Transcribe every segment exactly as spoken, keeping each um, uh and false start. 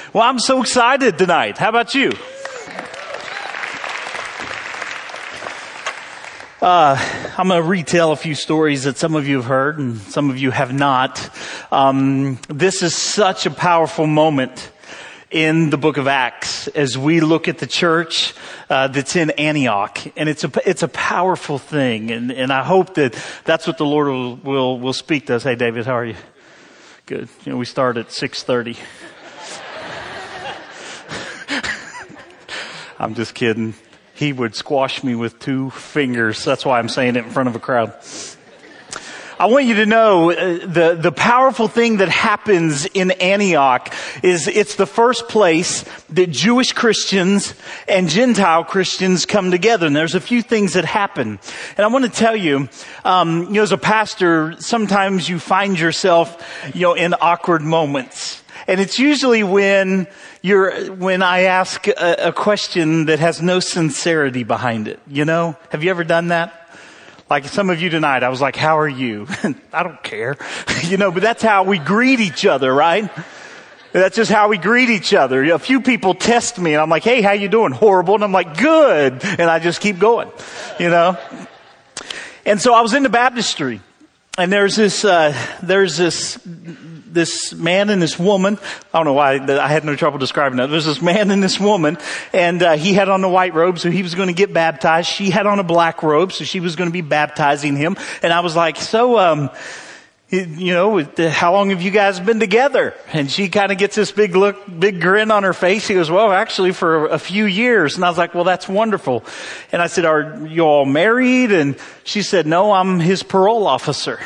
Well, I'm so excited tonight. How about you? Uh, I'm going to retell a few stories that some of you have heard and some of you have not. Um, this is such a powerful moment in the book of Acts as we look at the church uh, that's in Antioch, and it's a it's a powerful thing, and and I hope that that's what the Lord will will, will speak to us. Hey, David, how are you? Good. You know, we start at six thirty. I'm just kidding. He would squash me with two fingers. That's why I'm saying it in front of a crowd. I want you to know uh, the, the powerful thing that happens in Antioch is it's the first place that Jewish Christians and Gentile Christians come together. And there's a few things that happen. And I want to tell you, um, you know, as a pastor, sometimes you find yourself, you know, in awkward moments. And it's usually when you're, when I ask a, a question that has no sincerity behind it. You know, have you ever done that? Like some of you tonight, I was like, how are you? I don't care. You know, but that's how we greet each other, right? That's just how we greet each other. A few people test me and I'm like, hey, how you doing? Horrible. And I'm like, good. And I just keep going, you know? And so I was in the baptistry and there's this, uh, there's this, this man and this woman. I don't know why I had no trouble describing that. There's this man and this woman, and uh, he had on a white robe, so he was going to get baptized. She had on a black robe, so she was going to be baptizing him. And I was like, so, um, you know, how long have you guys been together? And she kind of gets this big look, big grin on her face. He goes, well, actually for a few years. And I was like, well, that's wonderful. And I said, are you all married? And she said, no, I'm his parole officer.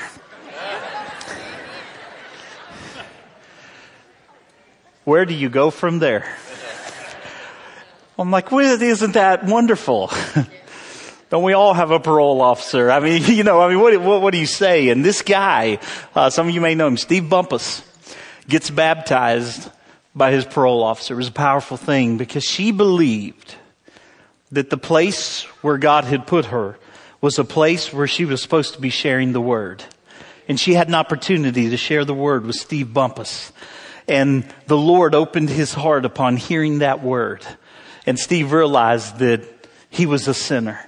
Where do you go from there? I'm like, well, isn't that wonderful? Don't we all have a parole officer? I mean, you know, I mean, what, what, what do you say? And this guy, uh, some of you may know him, Steve Bumpus, gets baptized by his parole officer. It was a powerful thing because she believed that the place where God had put her was a place where she was supposed to be sharing the word. And she had an opportunity to share the word with Steve Bumpus. And the Lord opened his heart upon hearing that word. And Steve realized that he was a sinner.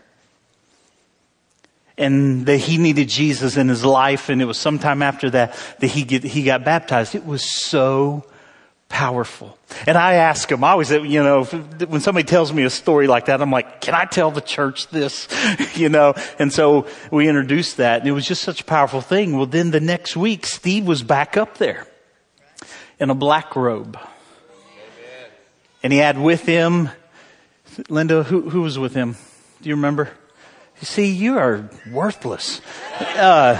And that he needed Jesus in his life. And it was sometime after that that he get, he got baptized. It was so powerful. And I ask him, I always, you know, when somebody tells me a story like that, I'm like, can I tell the church this? You know, and so we introduced that. And it was just such a powerful thing. Well, then the next week, Steve was back up there in a black robe. Amen. And he had with him, Linda, who, who was with him? Do you remember? You see, you are worthless. Uh,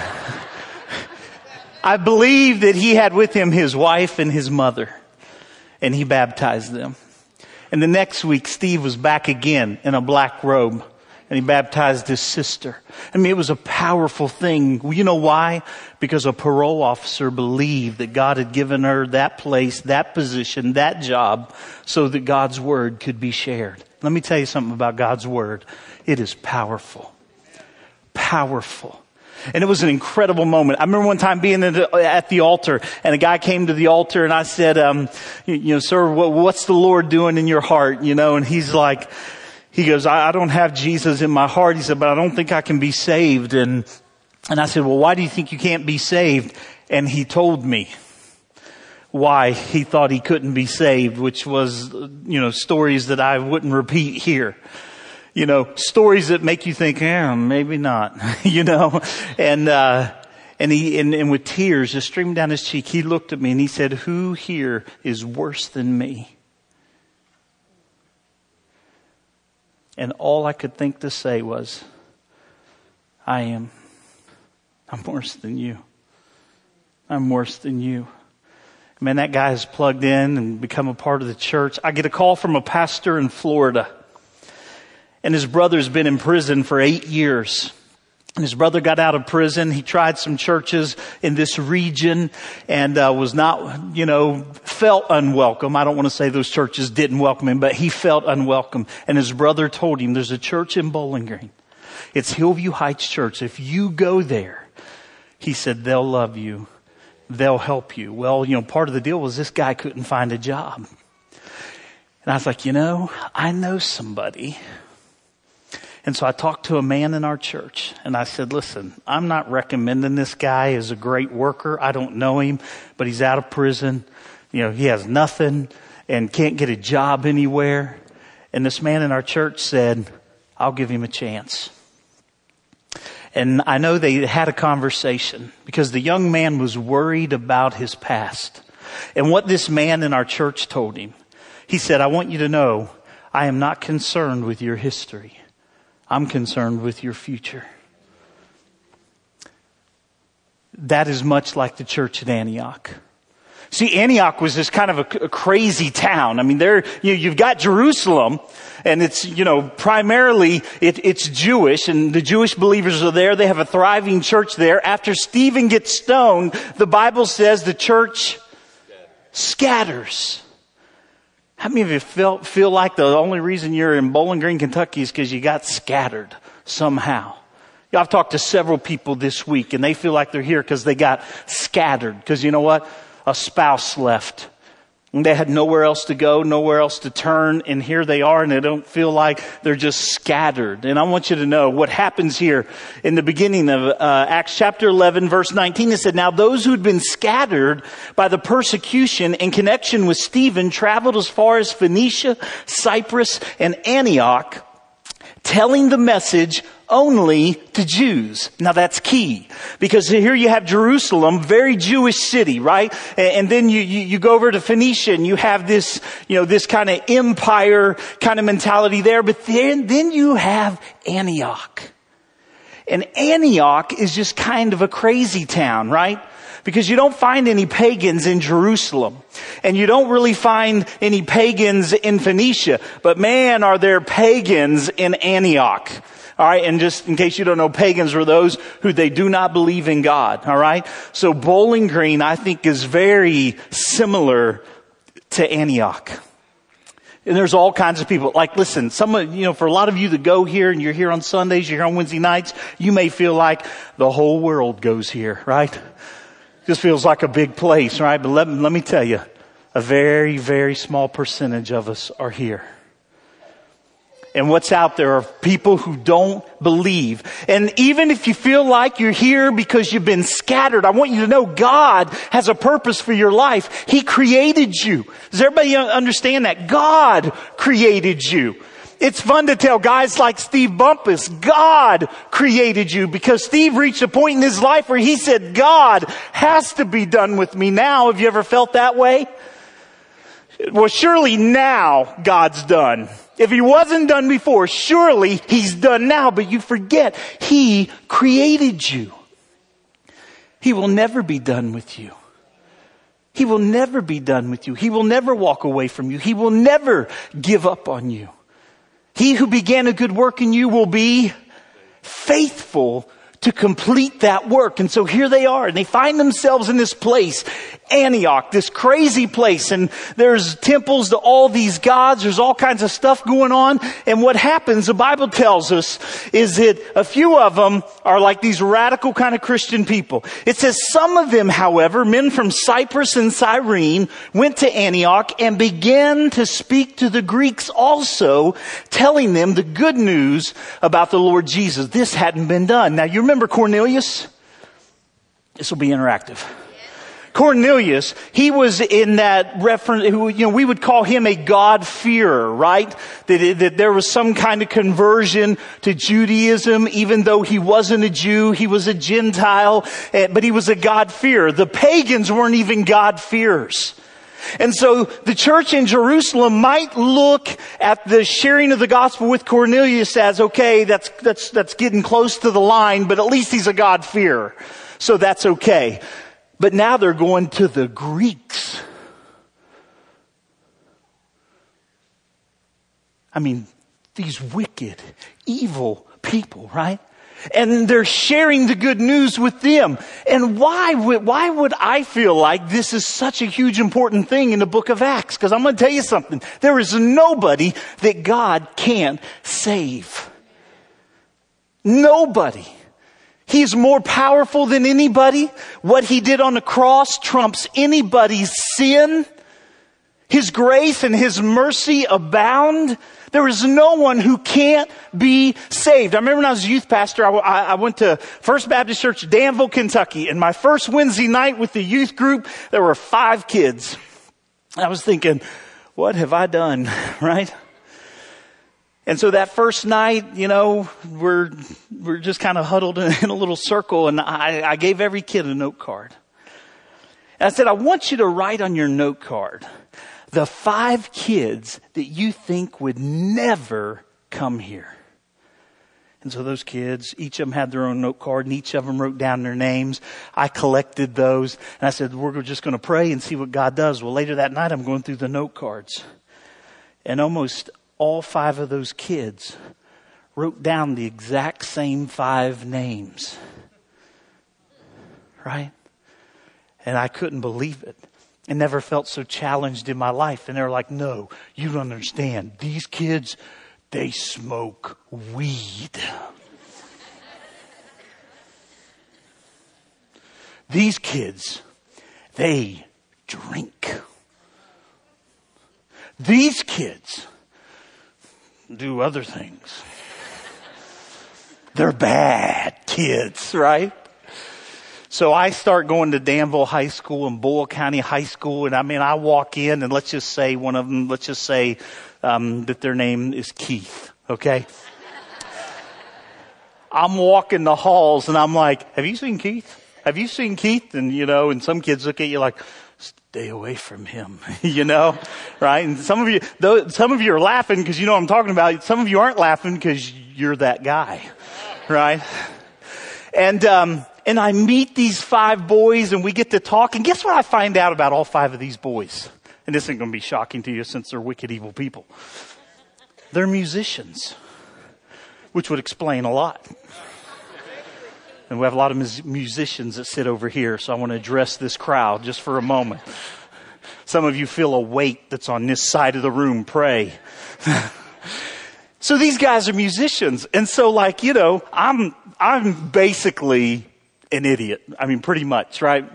I believe that he had with him his wife and his mother, and he baptized them. And the next week, Steve was back again in a black robe, and he baptized his sister. I mean, it was a powerful thing. You know why? Because a parole officer believed that God had given her that place, that position, that job, so that God's word could be shared. Let me tell you something about God's word. It is powerful. Powerful. And it was an incredible moment. I remember one time being at the altar, and a guy came to the altar, and I said, um, you, you know, sir, what, what's the Lord doing in your heart? You know, and he's like, he goes, I, I don't have Jesus in my heart. He said, but I don't think I can be saved. And, and I said, well, why do you think you can't be saved? And he told me why he thought he couldn't be saved, which was, you know, stories that I wouldn't repeat here. You know, stories that make you think, eh, maybe not, you know, and, uh, and he, and, and with tears just streaming down his cheek, he looked at me and he said, who here is worse than me? And all I could think to say was, I am. I'm worse than you. I'm worse than you. Man, that guy has plugged in and become a part of the church. I get a call from a pastor in Florida. And his brother's been in prison for eight years. And his brother got out of prison. He tried some churches in this region and uh, was not, you know, felt unwelcome. I don't want to say those churches didn't welcome him, but he felt unwelcome. And his brother told him, there's a church in Bowling Green. It's Hillview Heights Church. If you go there, he said, they'll love you. They'll help you. Well, you know, part of the deal was this guy couldn't find a job. And I was like, you know, I know somebody. And so I talked to a man in our church and I said, listen, I'm not recommending this guy as a great worker. I don't know him, but he's out of prison. You know, he has nothing and can't get a job anywhere. And this man in our church said, I'll give him a chance. And I know they had a conversation because the young man was worried about his past. And what this man in our church told him, he said, I want you to know, I am not concerned with your history. I'm concerned with your future. That is much like the church at Antioch. See, Antioch was this kind of a, a crazy town. I mean, there, you, you've got Jerusalem, and it's, you know, primarily it, it's Jewish, and the Jewish believers are there. They have a thriving church there. After Stephen gets stoned, the Bible says the church scatters. How many of you feel, feel like the only reason you're in Bowling Green, Kentucky is because you got scattered somehow? Yeah, I've talked to several people this week and they feel like they're here because they got scattered. Because you know what? A spouse left. And they had nowhere else to go, nowhere else to turn. And here they are and they don't feel like they're just scattered. And I want you to know what happens here in the beginning of uh, Acts chapter eleven, verse nineteen. It said, now those who had been scattered by the persecution in connection with Stephen traveled as far as Phoenicia, Cyprus, and Antioch, telling the message only to Jews. Now that's key because here you have Jerusalem, very Jewish city, right? And then you, you, you go over to Phoenicia and you have this, you know, this kind of empire kind of mentality there. But then, then you have Antioch. And Antioch is just kind of a crazy town, right? Because you don't find any pagans in Jerusalem. And you don't really find any pagans in Phoenicia. But man, are there pagans in Antioch. All right. And just in case you don't know, pagans were those who they do not believe in God. All right. So Bowling Green, I think, is very similar to Antioch. And there's all kinds of people. Like, listen, some of, you know, for a lot of you that go here and you're here on Sundays, you're here on Wednesday nights, you may feel like the whole world goes here, right? Just feels like a big place, right? But let, let me tell you, a very, very small percentage of us are here. And what's out there are people who don't believe. And even if you feel like you're here because you've been scattered, I want you to know God has a purpose for your life. He created you. Does everybody understand that? God created you. It's fun to tell guys like Steve Bumpus, God created you, because Steve reached a point in his life where he said, God has to be done with me now. Have you ever felt that way? Well, surely now God's done. If he wasn't done before, surely he's done now. But you forget, he created you. He will never be done with you. He will never be done with you. He will never walk away from you. He will never give up on you. He who began a good work in you will be faithful to complete that work. And so here they are, and they find themselves in this place, Antioch, this crazy place. And there's temples to all these gods. There's all kinds of stuff going on. And what happens, the Bible tells us, is that a few of them are like these radical kind of Christian people. It says some of them, however, men from Cyprus and Cyrene, went to Antioch and began to speak to the Greeks also, telling them the good news about the Lord Jesus. This hadn't been done. Now, you remember Cornelius? This will be interactive. Cornelius, he was in that reference, you know, we would call him a God-fearer, right? That, that there was some kind of conversion to Judaism, even though he wasn't a Jew, he was a Gentile, but he was a God-fearer. The pagans weren't even God-fearers. And so the church in Jerusalem might look at the sharing of the gospel with Cornelius as, okay, that's, that's, that's getting close to the line, but at least he's a God-fearer. So that's okay. But now they're going to the Greeks. I mean, these wicked, evil people, right? And they're sharing the good news with them. And why would, why would I feel like this is such a huge important thing in the book of Acts? Because I'm going to tell you something. There is nobody that God can't save. Nobody. He's more powerful than anybody. What he did on the cross trumps anybody's sin. His grace and His mercy abound. There is no one who can't be saved. I remember when I was a youth pastor, I, I went to First Baptist Church, Danville, Kentucky. And my first Wednesday night with the youth group, there were five kids. I was thinking, what have I done, right? And so that first night, you know, we're we're just kind of huddled in, in a little circle, and I, I gave every kid a note card. And I said, I want you to write on your note card the five kids that you think would never come here. And so those kids, each of them had their own note card, and each of them wrote down their names. I collected those, and I said, we're just going to pray and see what God does. Well, later that night, I'm going through the note cards. And almost all five of those kids wrote down the exact same five names. Right? And I couldn't believe it. I never felt so challenged in my life. And they were like, no, you don't understand. These kids, they smoke weed. These kids, they drink. These kids do other things. They're bad kids, right? So I start going to Danville High School and Boyle County High School. And I mean, I walk in and let's just say one of them, let's just say um, that their name is Keith. Okay. I'm walking the halls and I'm like, have you seen Keith? Have you seen Keith? And you know, and some kids look at you like, stay away from him, you know, right? And some of you, though, some of you are laughing because you know what I'm talking about. Some of you aren't laughing because you're that guy, right? And, um, And I meet these five boys and we get to talk. And guess what I find out about all five of these boys? And this isn't going to be shocking to you since they're wicked, evil people. They're musicians, which would explain a lot. And we have a lot of mus- musicians that sit over here. So I want to address this crowd just for a moment. Some of you feel a weight that's on this side of the room. Pray. So these guys are musicians. And so like, you know, I'm, I'm basically an idiot. I mean, pretty much, right?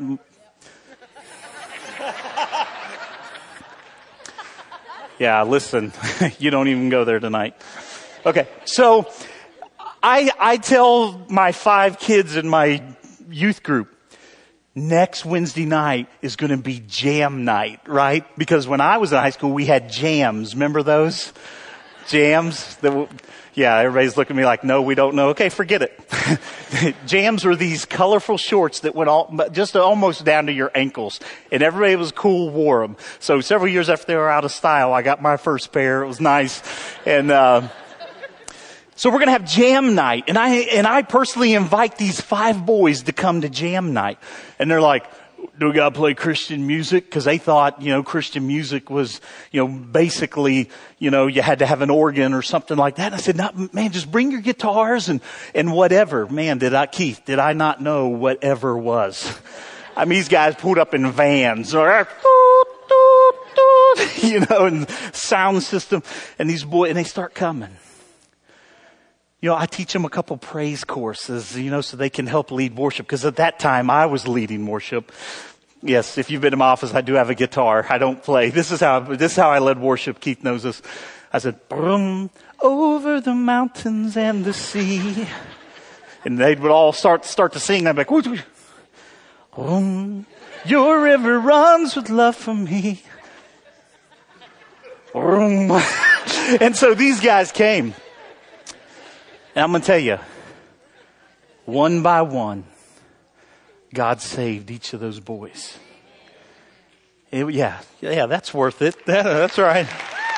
Yeah, listen, you don't even go there tonight. Okay, so I I tell my five kids in my youth group, next Wednesday night is going to be jam night, right? Because when I was in high school, we had jams. Remember those? Jams? That Yeah, everybody's looking at me like, no, we don't know. Okay, forget it. Jams were these colorful shorts that went all, just almost down to your ankles. And everybody was cool, wore them. So several years after they were out of style, I got my first pair. It was nice. And, uh, so we're going to have jam night. And I, and I personally invite these five boys to come to jam night. And they're like, do we got to play Christian music? Because they thought, you know, Christian music was, you know, basically, you know, you had to have an organ or something like that. And I said, no, man, just bring your guitars and, and whatever. Man, did I, Keith, did I not know whatever was? I mean, these guys pulled up in vans, or, you know, and sound system. And these boys, and they start coming. You know, I teach them a couple praise courses, you know, so they can help lead worship. Because at that time, I was leading worship. Yes, if you've been in my office, I do have a guitar. I don't play. This is how this is how I led worship. Keith knows this. I said, "Brum, over the mountains and the sea," and they would all start start to sing. I'm like, "Brum, your river runs with love for me." Brum. And so these guys came. And I'm going to tell you, one by one, God saved each of those boys. It, yeah, yeah, that's worth it. That's right.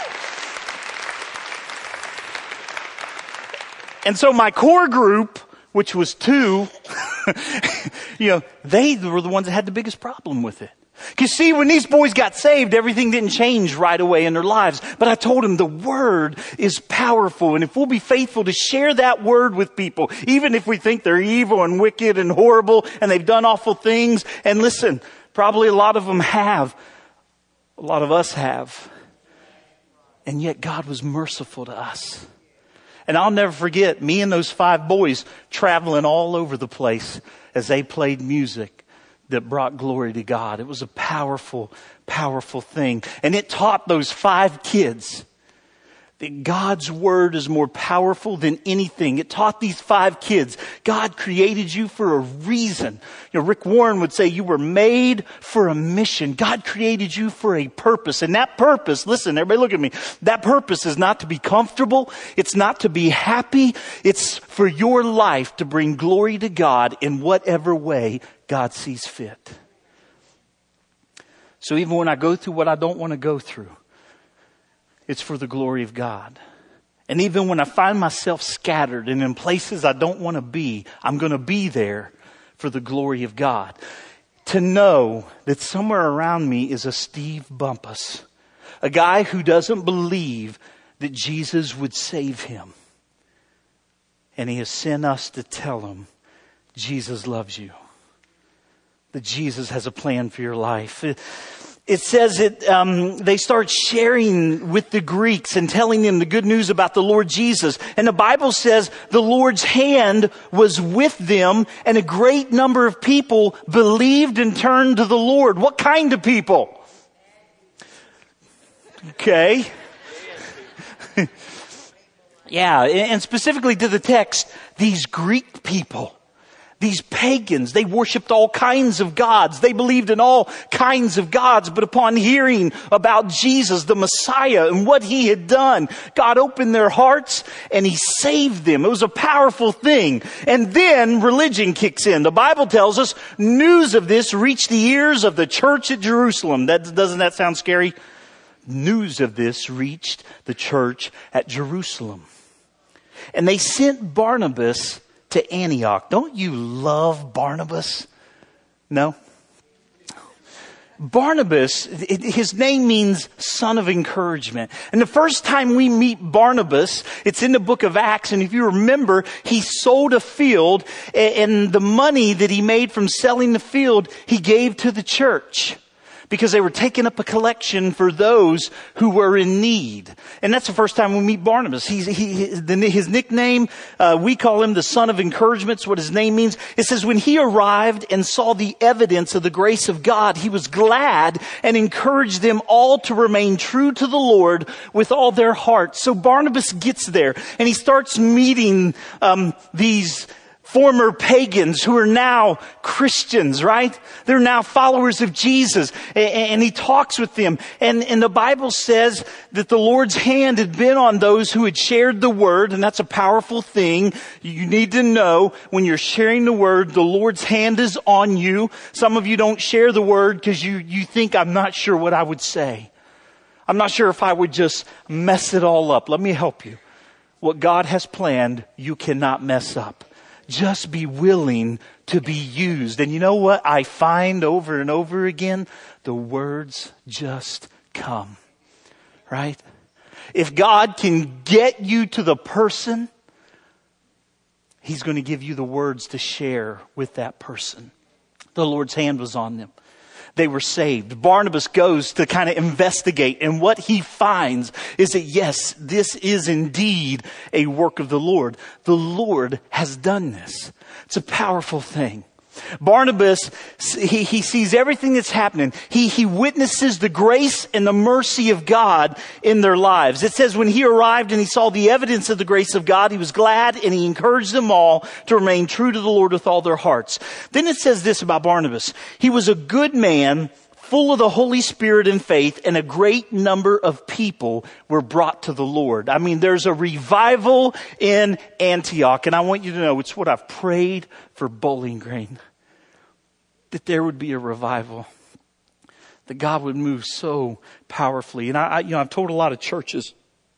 And so my core group, which was two, you know, they were the ones that had the biggest problem with it. Because see, when these boys got saved, everything didn't change right away in their lives. But I told them the word is powerful. And if we'll be faithful to share that word with people, even if we think they're evil and wicked and horrible and they've done awful things. And listen, probably a lot of them have. A lot of us have. And yet God was merciful to us. And I'll never forget me and those five boys traveling all over the place as they played music. that brought glory to God. It was a powerful, powerful thing. And it taught those five kids that God's word is more powerful than anything. It taught these five kids, God created you for a reason. You know, Rick Warren would say you were made for a mission. God created you for a purpose. And that purpose, listen, everybody look at me. That purpose is not to be comfortable. It's not to be happy. It's for your life to bring glory to God in whatever way God sees fit. So even when I go through what I don't want to go through, it's for the glory of God. And even when I find myself scattered and in places I don't want to be, I'm going to be there for the glory of God. To know that somewhere around me is a Steve Bumpus, a guy who doesn't believe that Jesus would save him. And he has sent us to tell him, Jesus loves you. That Jesus has a plan for your life. It, It says that um, they start sharing with the Greeks and telling them the good news about the Lord Jesus. And the Bible says the Lord's hand was with them and a great number of people believed and turned to the Lord. What kind of people? Okay. Yeah, and specifically to the text, these Greek people. These pagans, they worshiped all kinds of gods. They believed in all kinds of gods. But upon hearing about Jesus, the Messiah, and what he had done, God opened their hearts and he saved them. It was a powerful thing. And then religion kicks in. The Bible tells us news of this reached the ears of the church at Jerusalem. That, doesn't that sound scary? News of this reached the church at Jerusalem. And they sent Barnabas to Antioch. Don't you love Barnabas? No? Barnabas, his name means son of encouragement. And the first time we meet Barnabas, it's in the book of Acts. And if you remember, he sold a field, and the money that he made from selling the field, he gave to the church, because they were taking up a collection for those who were in need. And that's the first time we meet Barnabas. He's, he, his nickname, uh, we call him the son of encouragement. It's what his name means. It says when he arrived and saw the evidence of the grace of God, he was glad and encouraged them all to remain true to the Lord with all their heart. So Barnabas gets there and he starts meeting um, these former pagans who are now Christians, right? They're now followers of Jesus. And he talks with them. And, and the Bible says that the Lord's hand had been on those who had shared the word. And that's a powerful thing. You need to know when you're sharing the word, the Lord's hand is on you. Some of you don't share the word because you, you think, I'm not sure what I would say. I'm not sure if I would just mess it all up. Let me help you. What God has planned, you cannot mess up. Just be willing to be used. And you know what I find over and over again? The words just come. Right? If God can get you to the person, he's going to give you the words to share with that person. The Lord's hand was on them. They were saved. Barnabas goes to kind of investigate, and what he finds is that yes, this is indeed a work of the Lord. The Lord has done this. It's a powerful thing. Barnabas, he, he sees everything that's happening. He, he witnesses the grace and the mercy of God in their lives. It says when he arrived and he saw the evidence of the grace of God, he was glad and he encouraged them all to remain true to the Lord with all their hearts. Then it says this about Barnabas. He was a good man, full of the Holy Spirit and faith, and a great number of people were brought to the Lord. I mean, there's a revival in Antioch, and I want you to know it's what I've prayed for Bowling Green, that there would be a revival, that God would move so powerfully. And I, I you know, I've told a lot of churches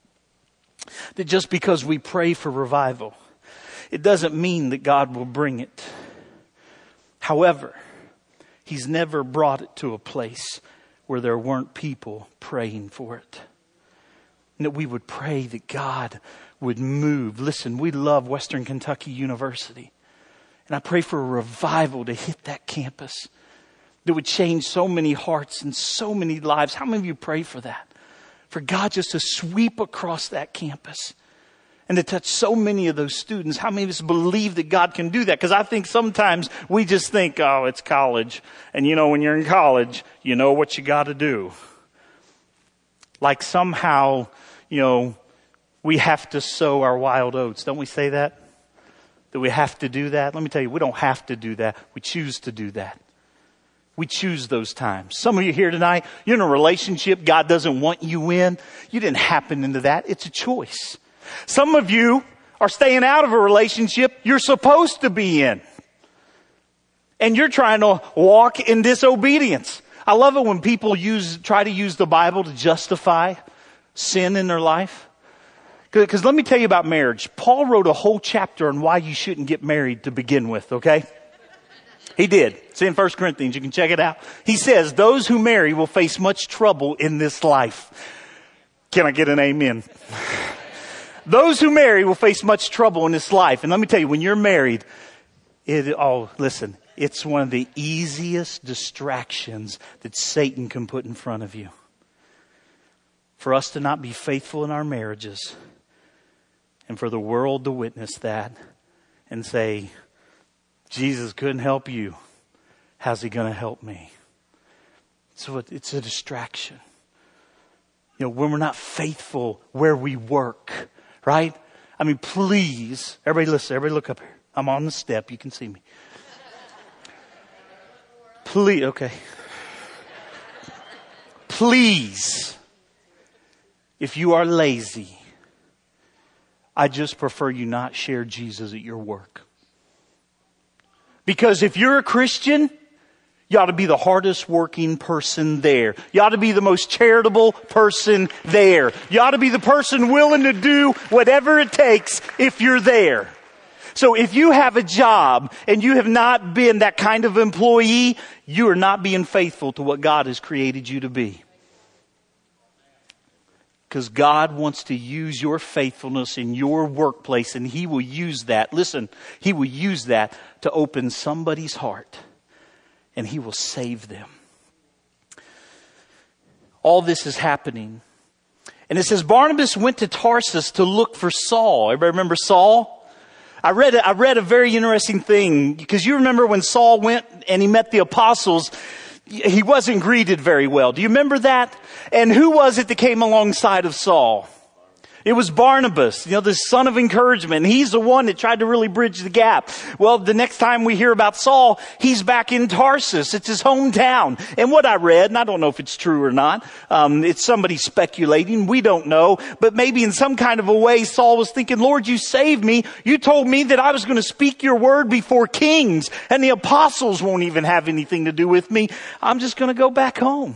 that just because we pray for revival, it doesn't mean that God will bring it. However, he's never brought it to a place where there weren't people praying for it. And that we would pray that God would move. Listen, we love Western Kentucky University. And I pray for a revival to hit that campus that would change so many hearts and so many lives. How many of you pray for that? For God just to sweep across that campus. and to touch so many of those students. How many of us believe that God can do that? Because I think sometimes we just think, oh, it's college. And you know, when you're in college, you know what you got to do. Like somehow, you know, we have to sow our wild oats. Don't we say that? That we have to do that? Let me tell you, we don't have to do that. We choose to do that. We choose those times. Some of you here tonight, you're in a relationship God doesn't want you in. You didn't happen into that. It's a choice. Some of you are staying out of a relationship you're supposed to be in. And you're trying to walk in disobedience. I love it when people use, try to use the Bible to justify sin in their life. Because let me tell you about marriage. Paul wrote a whole chapter on why you shouldn't get married to begin with, okay? He did. It's in First Corinthians. You can check it out. He says, those who marry will face much trouble in this life. Can I get an amen? Those who marry will face much trouble in this life. And let me tell you, when you're married, it, oh, listen, it's one of the easiest distractions that Satan can put in front of you. For us to not be faithful in our marriages and for the world to witness that and say, Jesus couldn't help you. How's he going to help me? So it's a distraction. You know, when we're not faithful where we work, right? I mean, please, everybody listen, everybody look up here. I'm on the step. You can see me. Please, okay. Please, if you are lazy, I just prefer you not share Jesus at your work. Because if you're a Christian, you ought to be the hardest working person there. You ought to be the most charitable person there. You ought to be the person willing to do whatever it takes if you're there. So if you have a job and you have not been that kind of employee, you are not being faithful to what God has created you to be. Because God wants to use your faithfulness in your workplace, and He will use that. Listen, He will use that to open somebody's heart, and He will save them. All this is happening. And it says Barnabas went to Tarsus to look for Saul. Everybody remember Saul? I read, I read a very interesting thing, because you remember when Saul went and he met the apostles, he wasn't greeted very well. Do you remember that? And who was it that came alongside of Saul? It was Barnabas, you know, the son of encouragement. He's the one that tried to really bridge the gap. Well, the next time we hear about Saul, he's back in Tarsus. It's his hometown. And what I read, and I don't know if it's true or not, um, it's somebody speculating. We don't know. But maybe in some kind of a way, Saul was thinking, Lord, you saved me. You told me that I was going to speak your word before kings, and the apostles won't even have anything to do with me. I'm just going to go back home.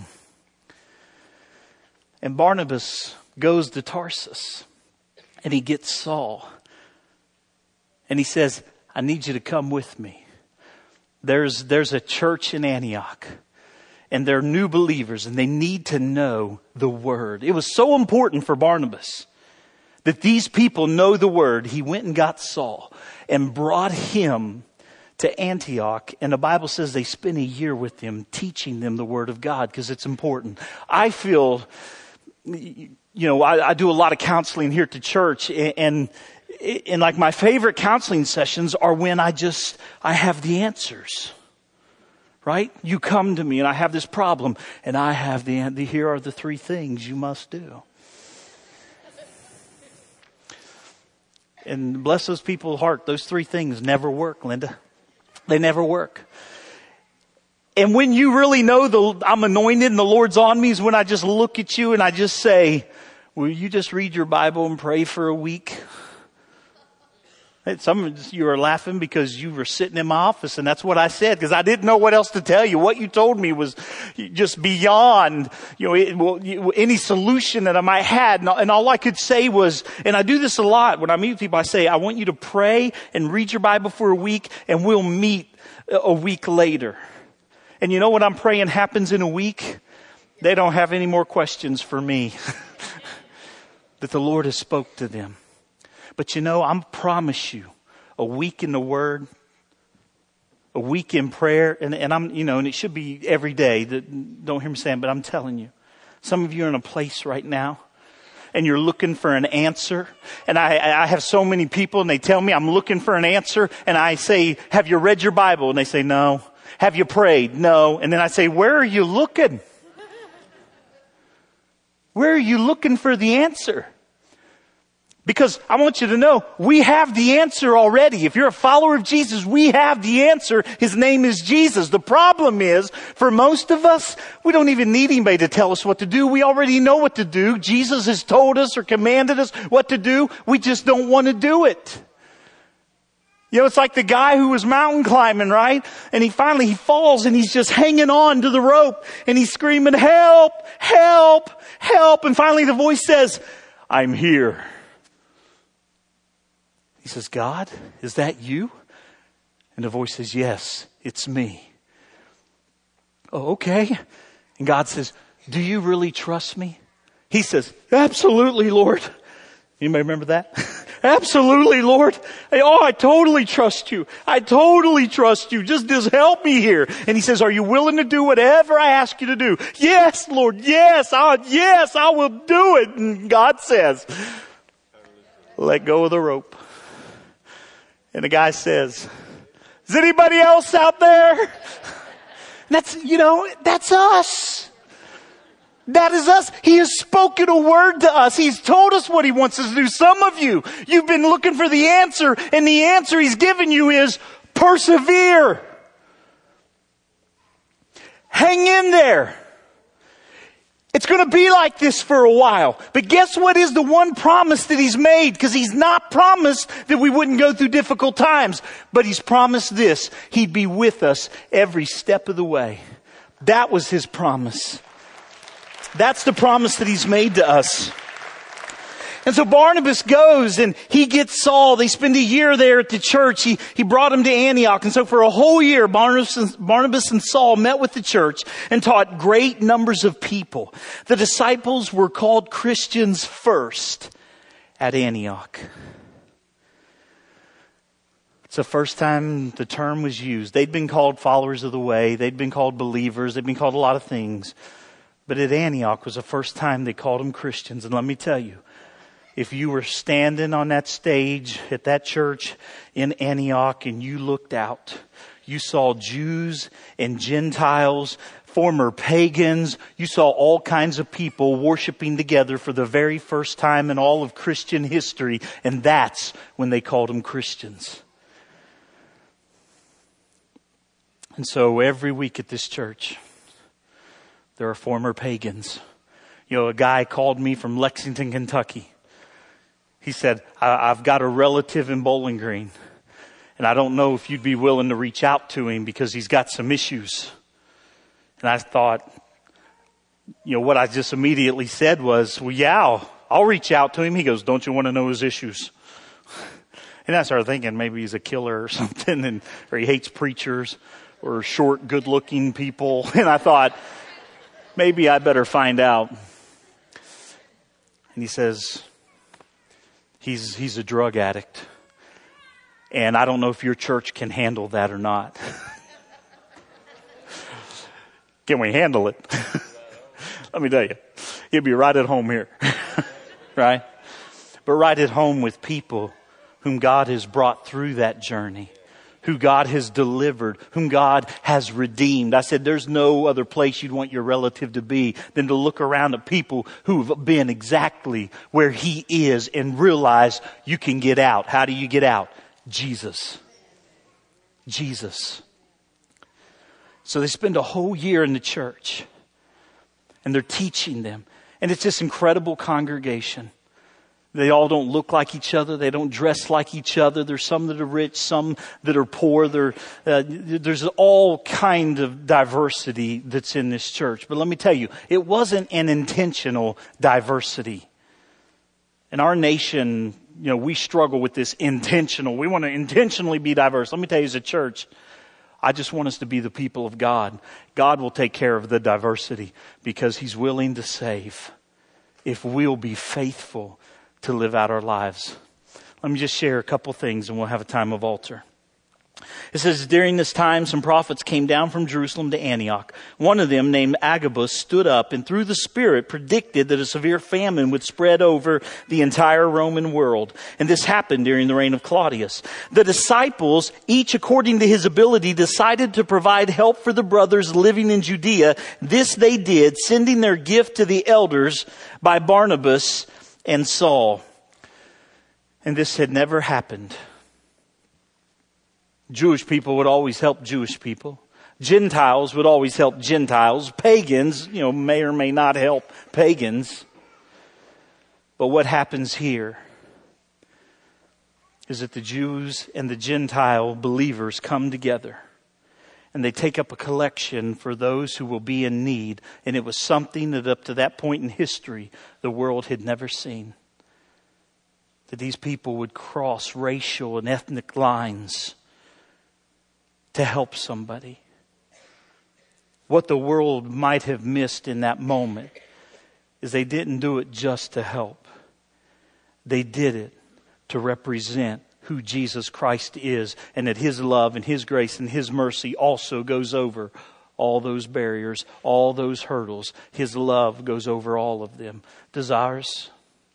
And Barnabas goes to Tarsus, and he gets Saul, and he says, I need you to come with me. There's, there's a church in Antioch, and they're new believers, and they need to know the word. It was so important for Barnabas that these people know the word. He went and got Saul and brought him to Antioch, and the Bible says they spent a year with him teaching them the word of God, because it's important. I feel, you know, I, I do a lot of counseling here at the church, and, and and like my favorite counseling sessions are when I just, I have the answers, right? You come to me and I have this problem, and I have the, the here are the three things you must do. And bless those people's heart, those three things never work, Linda. They never work. And when you really know the I'm anointed and the Lord's on me is when I just look at you and I just say, will you just read your Bible and pray for a week? Some of you are laughing because you were sitting in my office, and that's what I said, because I didn't know what else to tell you. What you told me was just beyond, you know, it, well, any solution that I might have. And all I could say was, and I do this a lot when I meet people, I say, I want you to pray and read your Bible for a week, and we'll meet a week later. And you know what I'm praying happens in a week? They don't have any more questions for me. That the Lord has spoke to them. But you know, I promise you, a week in the Word, a week in prayer, and, and I'm, you know, and it should be every day. That, don't hear me saying, but I'm telling you, some of you are in a place right now, and you're looking for an answer. And I, I have so many people and they tell me I'm looking for an answer. And I say, have you read your Bible? And they say, no. Have you prayed? No. And then I say, where are you looking? Where are you looking for the answer? Because I want you to know, we have the answer already. If you're a follower of Jesus, we have the answer. His name is Jesus. The problem is, for most of us, we don't even need anybody to tell us what to do. We already know what to do. Jesus has told us or commanded us what to do. We just don't want to do it. You know, it's like the guy who was mountain climbing, right? And he finally, he falls and he's just hanging on to the rope and he's screaming, help, help, help. And finally the voice says, I'm here. He says, God, is that you? And the voice says, yes, it's me. Oh, okay. And God says, do you really trust me? He says, absolutely, Lord. Anybody remember that? Absolutely, Lord. Oh, I totally trust you. I totally trust you. Just, just help me here. And he says, are you willing to do whatever I ask you to do? Yes, Lord. Yes, I, yes, I will do it. And God says, let go of the rope. And the guy says, is anybody else out there? That's, you know, that's us. That is us. He has spoken a word to us. He's told us what he wants us to do. Some of you, you've been looking for the answer, and the answer he's given you is persevere. Hang in there. It's going to be like this for a while. But guess what is the one promise that he's made? Because he's not promised that we wouldn't go through difficult times. But he's promised this. He'd be with us every step of the way. That was his promise. That's the promise that he's made to us. And so Barnabas goes and he gets Saul. They spend a year there at the church. He, he brought him to Antioch. And so for a whole year, Barnabas and, Barnabas and Saul met with the church and taught great numbers of people. The disciples were called Christians first at Antioch. It's the first time the term was used. They'd been called followers of the way. They'd been called believers. They'd been called a lot of things. But at Antioch was the first time they called them Christians. And let me tell you, if you were standing on that stage at that church in Antioch and you looked out, you saw Jews and Gentiles, former pagans. You saw all kinds of people worshiping together for the very first time in all of Christian history. And that's when they called them Christians. And so every week at this church, there are former pagans. You know, a guy called me from Lexington, Kentucky. He said, I- I've got a relative in Bowling Green, and I don't know if you'd be willing to reach out to him because he's got some issues. And I thought, you know, what I just immediately said was, well, yeah, I'll, I'll reach out to him. He goes, don't you want to know his issues? And I started thinking maybe he's a killer or something, and or he hates preachers or short, good-looking people. And I thought, maybe I better find out. And he says, he's he's a drug addict. And I don't know if your church can handle that or not. Can we handle it? Let me tell you, you'll be right at home here. Right? But right at home with people whom God has brought through that journey, who God has delivered, whom God has redeemed. I said there's no other place you'd want your relative to be than to look around at people who've been exactly where he is and realize you can get out. How do you get out? Jesus. Jesus. So they spend a whole year in the church and they're teaching them. And it's this incredible congregation. They all don't look like each other. They don't dress like each other. There's some that are rich, some that are poor. There, uh, there's all kind of diversity that's in this church. But let me tell you, it wasn't an intentional diversity. In our nation, you know, we struggle with this intentional. We want to intentionally be diverse. Let me tell you, as a church, I just want us to be the people of God. God will take care of the diversity because he's willing to save if we'll be faithful to live out our lives. Let me just share a couple things and we'll have a time of altar. It says, during this time, some prophets came down from Jerusalem to Antioch. One of them, named Agabus, stood up and through the Spirit predicted that a severe famine would spread over the entire Roman world. And this happened during the reign of Claudius. The disciples, each according to his ability, decided to provide help for the brothers living in Judea. This they did, sending their gift to the elders by Barnabas and Saul. And this had never happened. Jewish people would always help Jewish people. Gentiles would always help Gentiles. Pagans, you know, may or may not help pagans. But what happens here is that the Jews and the Gentile believers come together and they take up a collection for those who will be in need. And it was something that up to that point in history, the world had never seen. That these people would cross racial and ethnic lines to help somebody. What the world might have missed in that moment is they didn't do it just to help. They did it to represent who Jesus Christ is, and that His love and His grace and His mercy also goes over all those barriers, all those hurdles. His love goes over all of them. Does ours?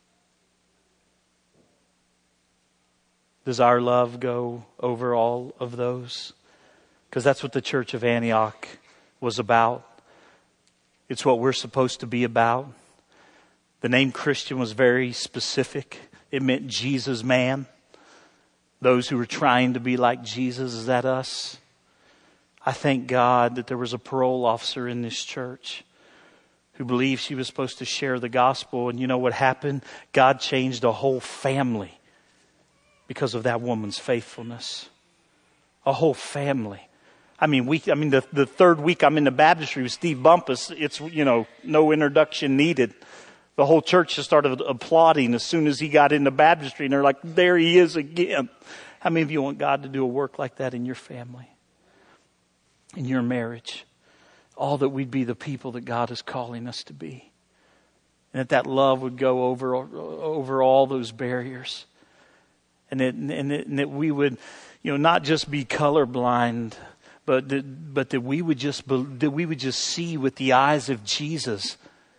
Does our love go over all of those? Because that's what the church of Antioch was about. It's what we're supposed to be about. The name Christian was very specific. It meant Jesus man. Those who were trying to be like Jesus. Is that us? I thank God that there was a parole officer in this church who believed she was supposed to share the gospel. And you know what happened? God changed a whole family because of that woman's faithfulness. A whole family. I mean, we, I mean, the, the third week I'm in the baptistry with Steve Bumpus, it's, you know, no introduction needed. The whole church just started applauding as soon as he got into baptistry. And they're like, there he is again. How many of you want God to do a work like that in your family? In your marriage? All that we'd be the people that God is calling us to be. And that that love would go over, over all those barriers. And that, and that, and that we would, you know, not just be colorblind, But that, but that we would just that we would just see with the eyes of Jesus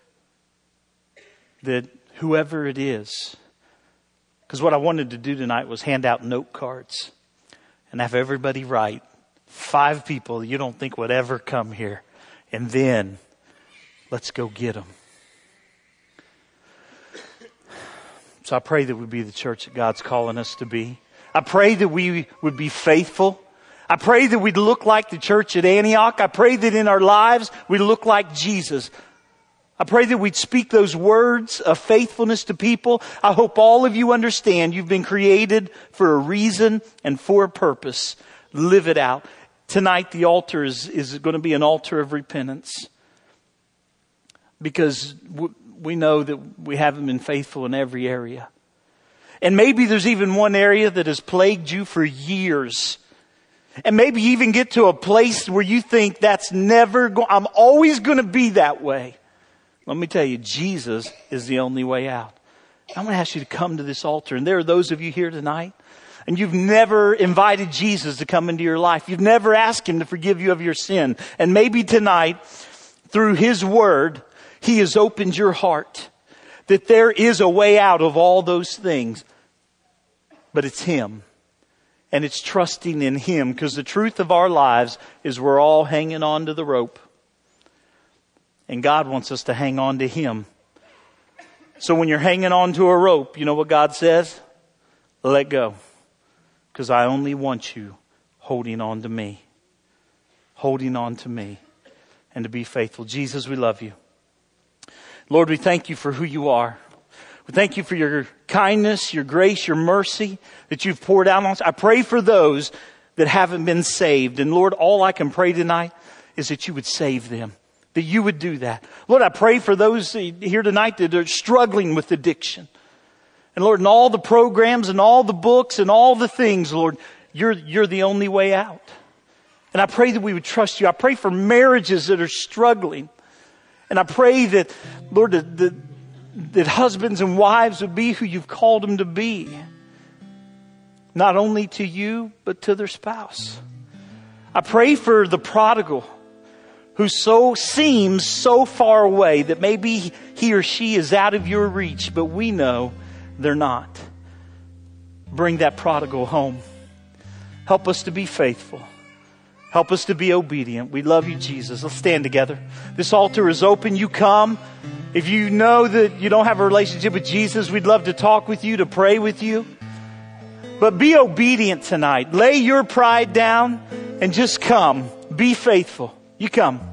that whoever it is, because what I wanted to do tonight was hand out note cards and have everybody write five people you don't think would ever come here, and then let's go get them. So I pray that we be the church that God's calling us to be. I pray that we would be faithful. I pray that we'd look like the church at Antioch. I pray that in our lives we look like Jesus. I pray that we'd speak those words of faithfulness to people. I hope all of you understand you've been created for a reason and for a purpose. Live it out. Tonight the altar is, is going to be an altar of repentance. Because we know that we haven't been faithful in every area. And maybe there's even one area that has plagued you for years. And maybe you even get to a place where you think that's never going, I'm always going to be that way. Let me tell you, Jesus is the only way out. I'm going to ask you to come to this altar. And there are those of you here tonight, and you've never invited Jesus to come into your life. You've never asked Him to forgive you of your sin. And maybe tonight, through His Word, He has opened your heart. That there is a way out of all those things. But it's Him. And it's trusting in Him, because the truth of our lives is we're all hanging on to the rope. And God wants us to hang on to Him. So when you're hanging on to a rope, you know what God says? Let go. Because I only want you holding on to me. Holding on to me. And to be faithful. Jesus, we love you. Lord, we thank you for who you are. We thank you for your kindness, your grace, your mercy that you've poured out on us. I pray for those that haven't been saved. And Lord, all I can pray tonight is that you would save them. That you would do that. Lord, I pray for those here tonight that are struggling with addiction. And Lord, in all the programs and all the books and all the things, Lord, you're, you're the only way out. And I pray that we would trust you. I pray for marriages that are struggling. And I pray that, Lord, that, that that husbands and wives would be who you've called them to be. Not only to you, but to their spouse. I pray for the prodigal who so seems so far away that maybe he or she is out of your reach, but we know they're not. Bring that prodigal home. Help us to be faithful. Help us to be obedient. We love you, Jesus. Let's stand together. This altar is open. You come. If you know that you don't have a relationship with Jesus, we'd love to talk with you, to pray with you. But be obedient tonight. Lay your pride down and just come. Be faithful. You come.